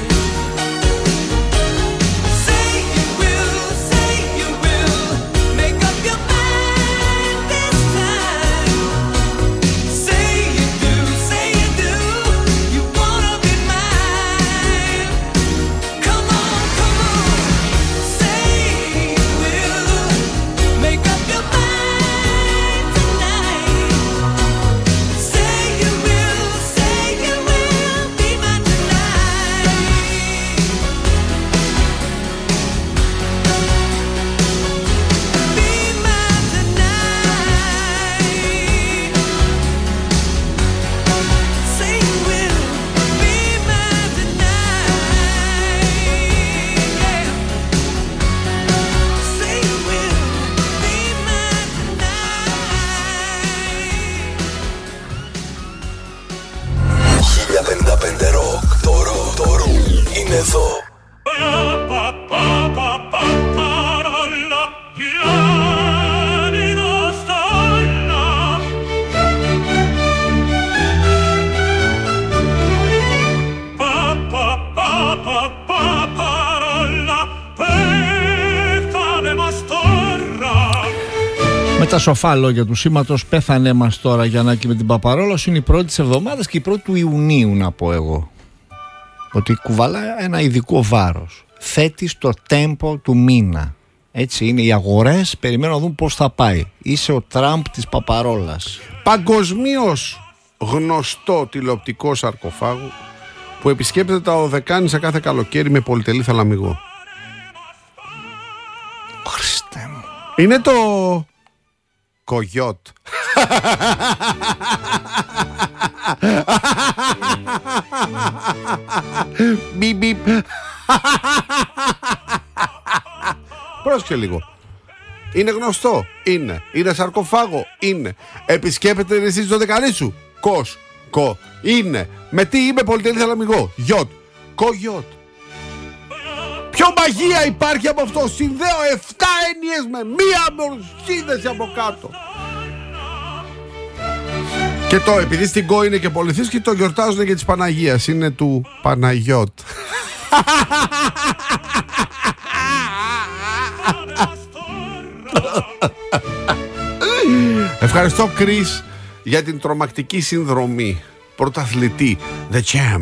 Say you will, say you will. Make up your mind this time. Say you do, say you do. You wanna be mine. Come on, come on. Say you will. Make up your mind tonight. Say you will, say you will. Be mine tonight. Be mine tonight. Say you will. Be mine tonight. Yeah. Say you will. Be mine tonight. 1055 Rock. Το ροκ είναι εδώ. Με τα σοφά λόγια του σήματος «Πέθανέ μας τώρα» Γιαννάκη με την Παπαρόλα, σου είναι η πρώτη της εβδομάδας και η πρώτη του Ιουνίου, να πω εγώ. Ότι κουβαλά ένα ειδικό βάρος. Θέτει στο τέμπο του μήνα. Έτσι είναι, οι αγορές περιμένουν να δουν πώς θα πάει. Είσαι ο Τραμπ της Παπαρόλας. Παγκοσμίως γνωστό τηλεοπτικό σαρκοφάγο που επισκέπτεται τα Οδεκάνη σε κάθε καλοκαίρι με πολυτελή θαλαμιγό. Χριστέ μου. Είναι το Κογιότ. Μπιπ. Πρόσεξε λίγο. Είναι γνωστό. Είναι. Είναι σαρκοφάγο. Είναι. Επισκέπτεται εσύ στο δεκανή σου. Κο. Είναι. Με τι είμαι πολυτελή θαλαμιγό. Γιότ. Κογιότ. Ποιο μαγεία υπάρχει από αυτό? Συνδέω 7 έννοιες με μία σύνδεση από κάτω. Και το επειδή στην Κο είναι και πολυθύσκη, το γιορτάζουν και της Παναγίας. Είναι του Παναγιώτ. Ευχαριστώ Chris για την τρομακτική συνδρομή. Πρωταθλητή The Champ.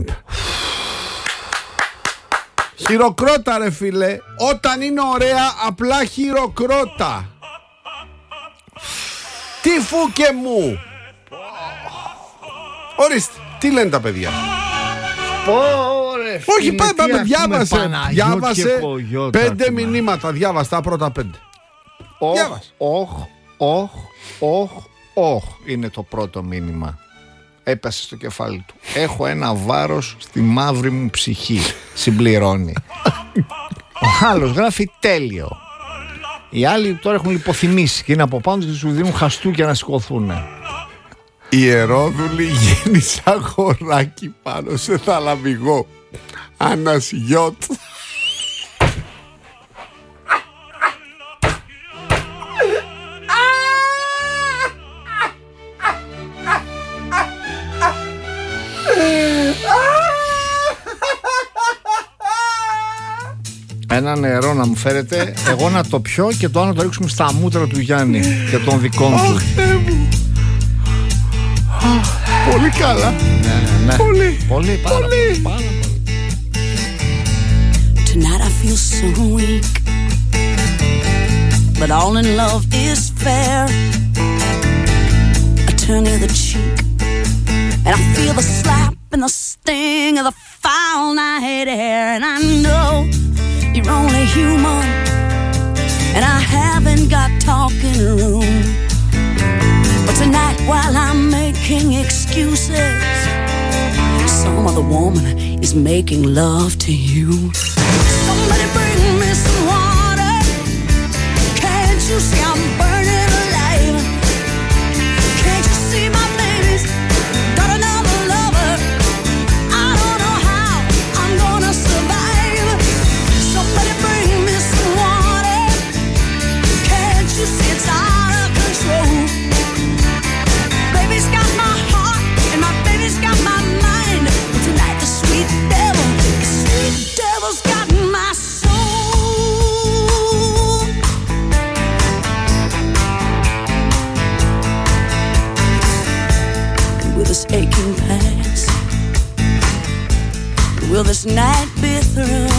Χειροκρότα ρε φίλε. Όταν είναι ωραία απλά χειροκρότα. Τι φούκε μου. Ορίστε, τι λένε τα παιδιά? Όχι, πάμε, διάβασε 5 μηνύματα. Διάβασε τα πρώτα 5. Είναι το πρώτο μήνυμα. Έπασε στο κεφάλι του. Έχω ένα βάρος στη μαύρη μου ψυχή. Συμπληρώνει. Ο άλλος γράφει τέλειο. Οι άλλοι τώρα έχουν λιποθυμήσει και είναι από πάνω και σου δίνουν χαστούκια να σηκωθούν. Ιερόδουλη γέννησε αγοράκι πάνω σε θαλαμιγό. Άννας Γιώτ. Ένα νερό να μου φέρετε, εγώ να το πιω και το άλλο να το ρίξουμε στα μούτρα του Γιάννη και των δικών του. Πολύ καλά. Ναι. Πολύ, πάρα πολύ. Tonight I feel so weak, but all in love is fair. I turn the other cheek, and I feel the slap and the sting of the foul night air. And I know you're only human, and I haven't got talking room. But tonight while I'm making excuses, some other woman is making love to you. Somebody bring me some water. Can't you see I'm burning alive? Can't you see my baby's got another lover? I don't know how I'm gonna survive. Somebody bring me some water. Can't you see it's out of control? Baby's got my heart and my baby's got my mind. But tonight the sweet devil's got my soul. And will this aching pass? Will this night be through?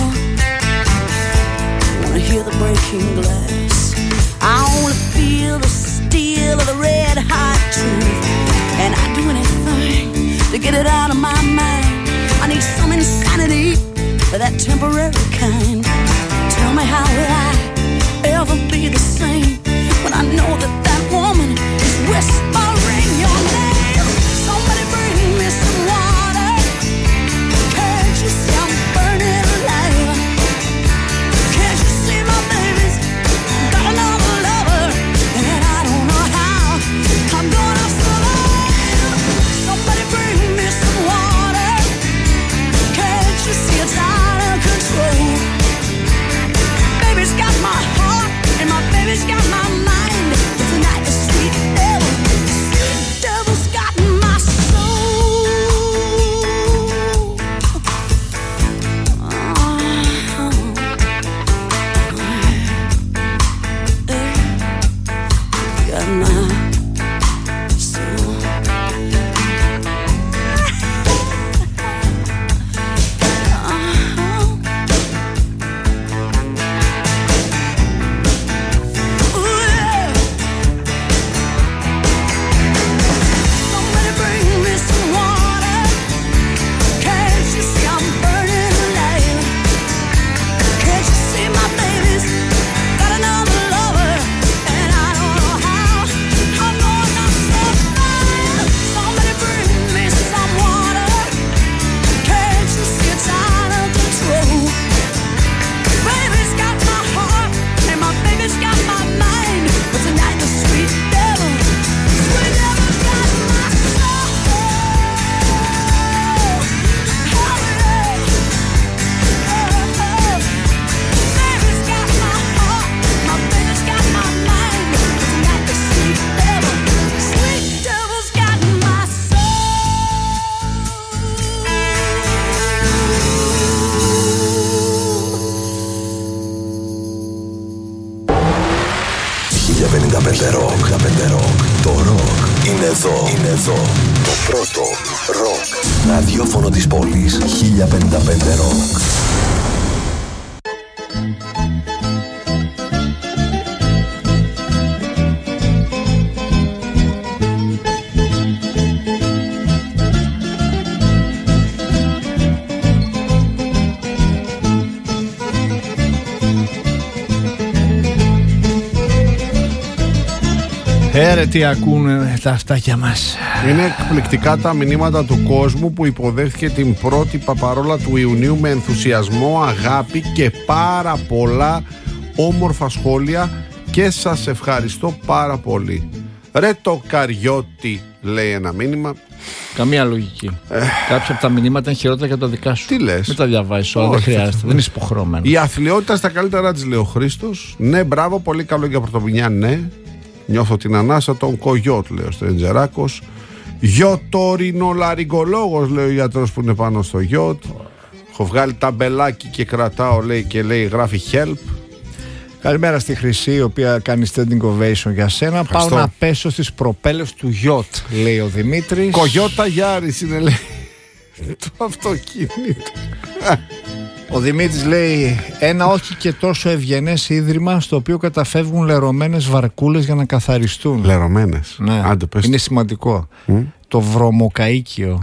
I wanna hear the breaking glass. I wanna feel the steel of the red hot truth. And I'd do anything to get it out of my mind. I need some insanity, that temporary kind. Tell me, how will I ever be the same when I know that that woman is whispering your name? Somebody bring me some water. Can't you see I'm burning alive? Can't you see my baby's got another lover? And I don't know how I'm gonna survive. Somebody bring me some water. Rock. Το ροκ είναι εδώ. Είναι εδώ. Το πρώτο ροκ ραδιόφωνο της πόλης. 1055 Rock. Τι ακούνε τα αυτάκια μας. Είναι εκπληκτικά τα μηνύματα του κόσμου που υποδέχθηκε την πρώτη παπαρόλα του Ιουνίου με ενθουσιασμό, αγάπη και πάρα πολλά όμορφα σχόλια και σας ευχαριστώ πάρα πολύ. Ρε το Καριώτη, λέει ένα μήνυμα. Καμία λογική. Κάποια από τα μηνύματα είναι χειρότερα και τα δικά σου. Τι λες? Μην τα διαβάζεις όλα, δεν χρειάζεται. Δεν είσαι υποχρεωμένο. Η αθλειότητα στα καλύτερα της, λέει ο Χρήστος. Ναι, μπράβο, πολύ καλό για πρωτοβουλία, ναι. Νιώθω την ανάσα των Κογιότ, λέει ο Στρεντζεράκος. Γιοτορινολαριγκολόγος, λέει ο γιατρός που είναι πάνω στο γιότ. Έχω βγάλει ταμπελάκι και κρατάω, λέει, και λέει, γράφει help. Καλημέρα στη Χρυσή, η οποία κάνει standing ovation για σένα. Ευχαριστώ. Πάω να πέσω στις προπέλες του γιότ, λέει ο Δημήτρης. Κογιώτα Γιάρης είναι, λέει, το αυτοκίνητο. Ο Δημήτρης λέει ένα όχι και τόσο ευγενές ίδρυμα στο οποίο καταφεύγουν λερωμένες βαρκούλες για να καθαριστούν. Λερωμένες. Ναι. Άντε, πες. Είναι σημαντικό. Το βρωμοκαΐκιο.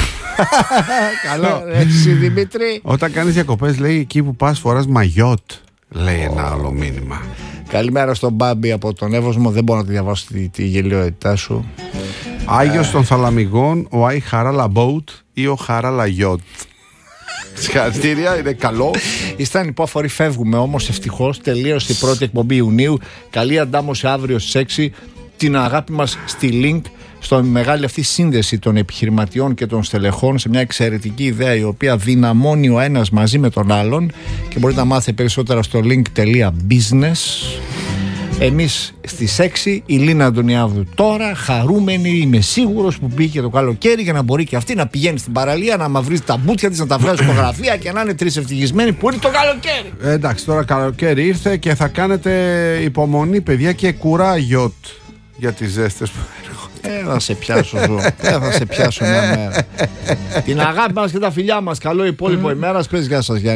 Καλό. Εσύ Δημήτρη. Όταν κάνεις διακοπές, λέει, εκεί που πας φοράς μαγιότ. Λέει ένα άλλο μήνυμα. Καλημέρα στον Μπάμπη από τον Εύωσμο. Δεν μπορώ να τη διαβάσω τη γελιότητά σου. Άγιος των Θαλαμιγών, ο Άι Χαράλα Μπόουτ ή ο Χαράλα Γιότ. Συγχαρητήρια, είναι καλό. Ήσταν υπόφοροι, φεύγουμε όμως ευτυχώς. Τελείωσε η πρώτη εκπομπή Ιουνίου. Καλή αντάμωση αύριο στις 6. Την αγάπη μας στη Link, στο μεγάλη αυτή σύνδεση των επιχειρηματιών και των στελεχών, σε μια εξαιρετική ιδέα η οποία δυναμώνει ο ένας μαζί με τον άλλον, και μπορείτε να μάθετε περισσότερα στο link.business. Εμείς στις 6, η Λίνα Αντωνιάδου τώρα, χαρούμενη, είμαι σίγουρος, που μπήκε το καλοκαίρι για να μπορεί και αυτή να πηγαίνει στην παραλία, να μαυρίζει τα μπούτια της, να τα βγάζει στο γραφεία και να είναι τρεις ευτυχισμένοι που είναι το καλοκαίρι. Εντάξει, τώρα καλοκαίρι ήρθε και θα κάνετε υπομονή, παιδιά, και κουράγιοτ για τις ζέστες που έρχονται. Θα σε πιάσω, Ζω. Θα σε πιάσω μια μέρα. Την αγάπη μας και τα φιλιά μας. Καλό υπόλοιπο ημέρας. Πες γεια σας, Γιάννη.